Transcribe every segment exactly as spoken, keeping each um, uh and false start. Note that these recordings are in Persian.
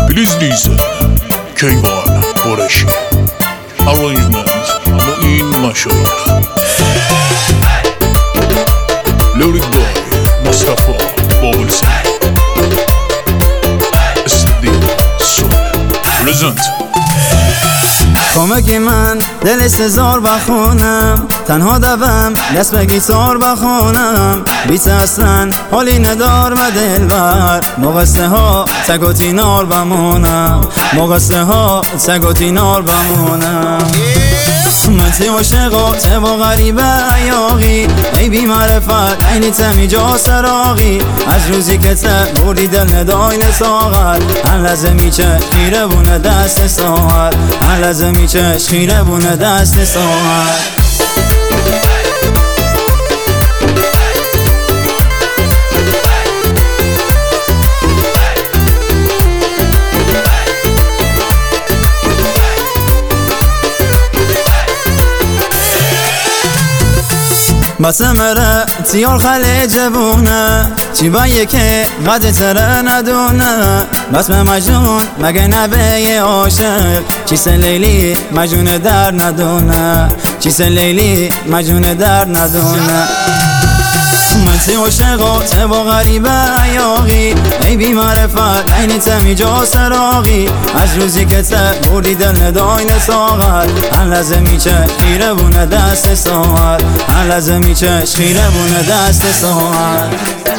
Please listen. Keyvan Qureshi. Arrangement Mu'in Mashayikh. Lyric by Mustafa Bawlsi. Sadiq Soul. Present. کمک من دل سزار بخونم، تنها دوم دست به گیتار بخونم. بیت اصلا حالی ندار و دلبر، مقصه ها تک و تینار بمونم، مقصه ها تک و تینار بمونم. من تی عاشق و تی با غریبه ایاغی، ای بی معرفت اینی تمی جا سراغی. از روزی که ته بردی دل ندای نساغر، هر لحظه میچه خیره بونه دست ساغر، هر لحظه میچه خیره بونه دست ساغر. بسمره تیار خلی جبونه، چی بایه که قد تره ندونه. بس به مجنون مگه نبه عاشق، چیست لیلی مجنون در ندونه، چیست لیلی مجنون در ندونه. من تی عاشق و تی با غریبه ایاغی، ای بی معرفت اینی تمی جا سراغی. از روزی که ته بردی دل ندای نساغر، هر لحظه میچه خیره بونه دست ساغر، هر لحظه میچه خیره بونه دست ساغر.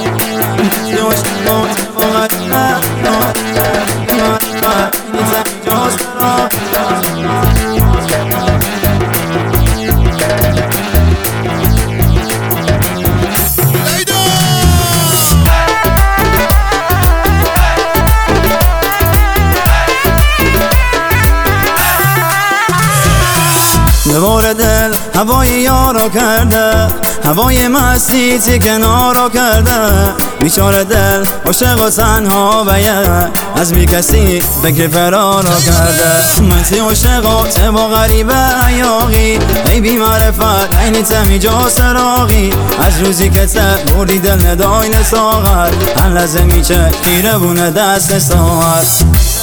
دوباره دل هوای یارو کرده، هوای مستی تی کنارو کرده. بیچاره دل عاشق و تنها بیه، از بی کسی فکر فرارو کرده. من تی عاشق و تی با غریبه ایاغی، ای بی معرفت اینی تمی جا سراغی. از روزی که ته بردی دل ندای نساغر، هر لحظه میچه خیره بونه دست ساغر.